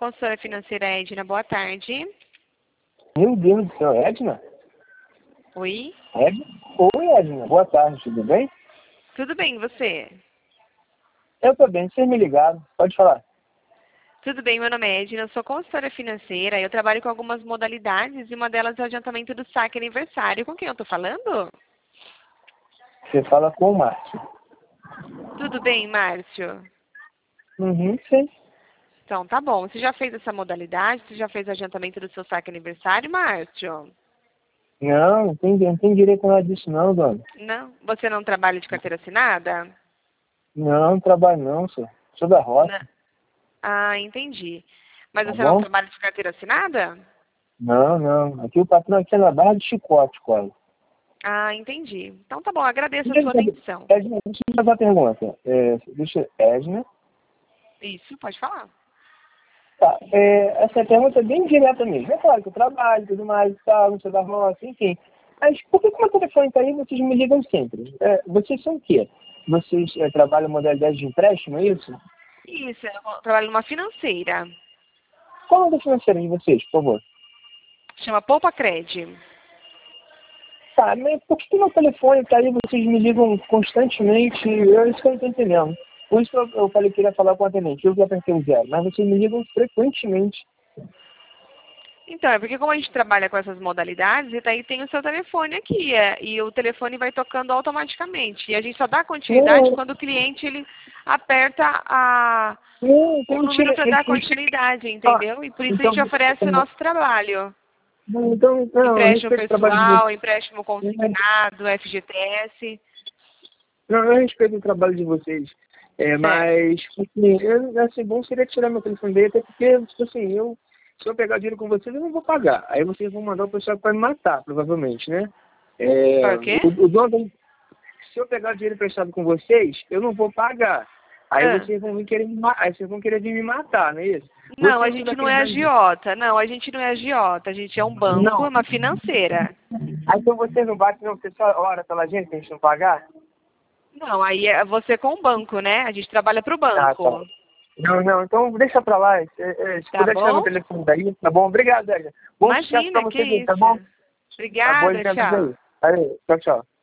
Consultora financeira Edna, boa tarde. Meu Deus do céu, Edna? Oi? Edna? Oi, Edna. Boa tarde, tudo bem? Tudo bem, e você? Eu tô bem, vocês me ligaram. Pode falar. Tudo bem, meu nome é Edna, eu sou consultora financeira, eu trabalho com algumas modalidades e uma delas é o adiantamento do saque aniversário. Com quem eu tô falando? Você fala com o Márcio. Tudo bem, Márcio? Uhum, sim. Então, tá bom. Você já fez essa modalidade? Você já fez o adiantamento do seu saque aniversário, Márcio? Não tem direito a nada disso não, dona. Não? Você não trabalha de carteira assinada? Não trabalho não, senhor. Sou da Não. roça, Ah, entendi. Mas tá você não bom? trabalha de carteira assinada? Não. Aqui o patrão aqui é na Barra de Chicote, quase. Ah, entendi. Então tá bom, agradeço a sua atenção. Edna, deixa eu fazer uma pergunta. Edna. Isso, pode falar. Tá, essa pergunta é bem direta mesmo. É claro que eu trabalho, tudo mais, tal, não sei da roça, enfim. Mas por que o meu telefone tá aí e vocês me ligam sempre? Vocês são o quê? Vocês trabalham modalidade de empréstimo, é isso? Isso, eu trabalho numa financeira. Qual é o nome da financeira de vocês, por favor? Chama Poupa Cred. Tá, mas por que o meu telefone tá aí e vocês me ligam constantemente? Isso que eu não tô entendendo. Por isso que eu falei que queria falar com o atendente, eu que apertei o zero. Mas vocês me ligam frequentemente. Então, é porque como a gente trabalha com essas modalidades, e daí tem o seu telefone aqui, e o telefone vai tocando automaticamente. E a gente só dá continuidade Não, quando o cliente ele aperta o então número tira. para dar continuidade, Ah, entendeu? E por isso a então, gente oferece o nosso trabalho. não, eu Empréstimo respeito o trabalho de pessoal, vocês. empréstimo consignado, FGTS. Não, eu respeito o trabalho de vocês. Certo. Mas, assim, bom seria tirar meu telefone dele, até porque, tipo assim, se eu pegar dinheiro com vocês, eu não vou pagar. Aí vocês vão mandar o pessoal para me matar, provavelmente, né? Por quê? O dono, se eu pegar dinheiro emprestado com vocês, eu não vou pagar. Aí Ah. vocês vão vir querer aí vocês vão querer vir me matar, não é isso? Não, a Vocês são gente não daqueles é bandidos. agiota. Não, a gente não é agiota. A gente é um banco, Não. uma financeira. Aí então vocês não batem, não, você só ora pela gente, pra gente não pagar? Não, aí é você com o banco, né? A gente trabalha para o Ah, tá. banco. Não, então deixa pra lá. Se Tá puder tirar meu bom? telefone daí, tá bom? Obrigado, Edna. Bom sucesso pra Imagina, que vocês aí, tá isso. bom? Tá bom, Obrigada, entendido tchau. aí. Aí, tchau, tchau.